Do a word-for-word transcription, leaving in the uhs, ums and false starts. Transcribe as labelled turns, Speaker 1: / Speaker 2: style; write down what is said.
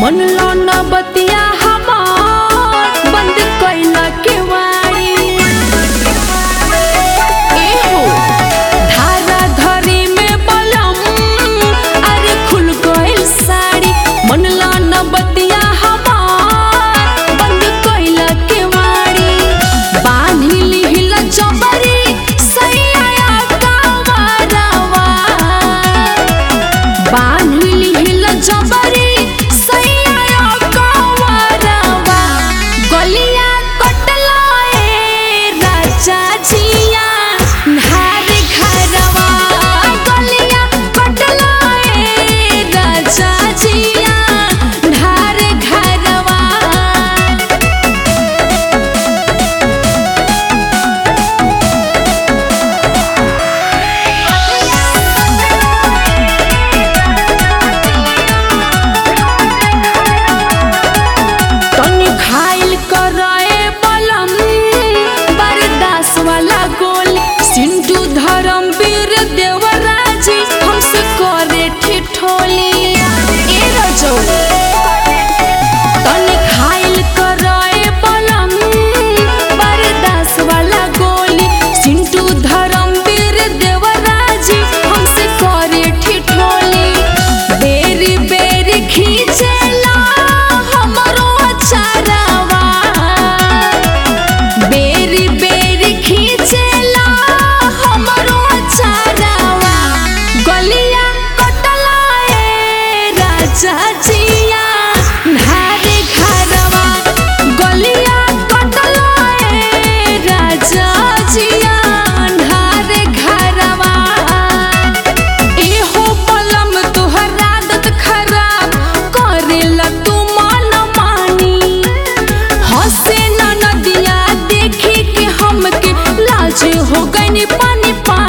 Speaker 1: मन लो न बतिया हमार बंद कैला के वारी एहो धारा धरी में बलम अरे खुल गइल साड़ी मन लो न बतिया हमार बंद कैला के वारी बांधी लिहिल जबरी सैया कावरवा बांधी लिहिल जबरी सिंटू धर्मवीर देवराजी हमसे करे ठिठोली ए रजो तनी खाइल कराए बलम बरदास वाला गोली सिंटू धर्मवीर देवराजी हमसे करे ठिठोली बेरी बेरी खींचेला हमरो अचारवा बेरी बेरी खींचे चाचिया धारे घरवा गलिया कटलाए राजा जिया धारे घरवा एहो पलम तोहर आदत खराब करेला तू मन मानी हंसे न नदिया देखी के हमके लाज हो गई पानी पानी